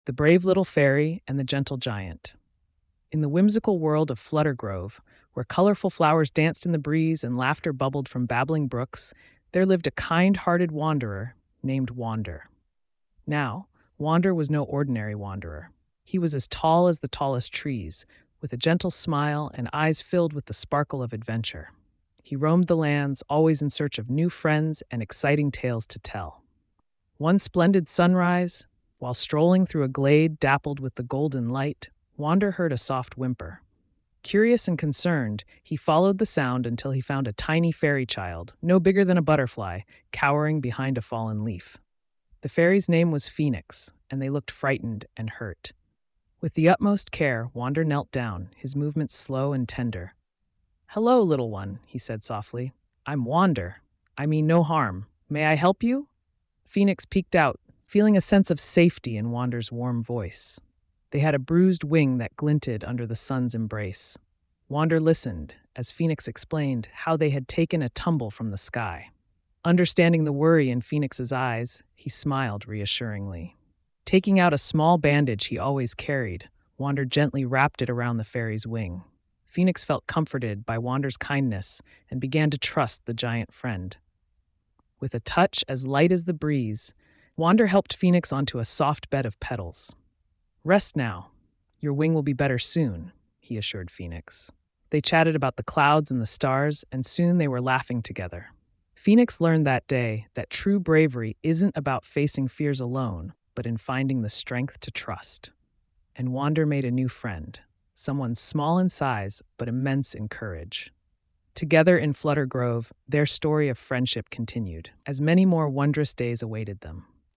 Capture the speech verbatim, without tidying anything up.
The Brave Little Fairy and the Gentle Giant. In the whimsical world of Fluttergrove, where colorful flowers danced in the breeze and laughter bubbled from babbling brooks, there lived a kind-hearted wanderer named Wander. Now, Wander was no ordinary wanderer. He was as tall as the tallest trees, with a gentle smile and eyes filled with the sparkle of adventure. He roamed the lands, always in search of new friends and exciting tales to tell. One splendid sunrise, while strolling through a glade dappled with the golden light, Wander heard a soft whimper. Curious and concerned, he followed the sound until he found a tiny fairy child, no bigger than a butterfly, cowering behind a fallen leaf. The fairy's name was Phoenix, and they looked frightened and hurt. With the utmost care, Wander knelt down, his movements slow and tender. "Hello, little one," he said softly. "I'm Wander. I mean no harm. May I help you?" Phoenix peeked out, feeling a sense of safety in Wander's warm voice. They had a bruised wing that glinted under the sun's embrace. Wander listened as Phoenix explained how they had taken a tumble from the sky. Understanding the worry in Phoenix's eyes, he smiled reassuringly. Taking out a small bandage he always carried, Wander gently wrapped it around the fairy's wing. Phoenix felt comforted by Wander's kindness and began to trust the giant friend. With a touch as light as the breeze, Wander helped Phoenix onto a soft bed of petals. "Rest now. Your wing will be better soon," he assured Phoenix. They chatted about the clouds and the stars, and soon they were laughing together. Phoenix learned that day that true bravery isn't about facing fears alone, but in finding the strength to trust. And Wander made a new friend, someone small in size but immense in courage. Together in Fluttergrove, their story of friendship continued, as many more wondrous days awaited them.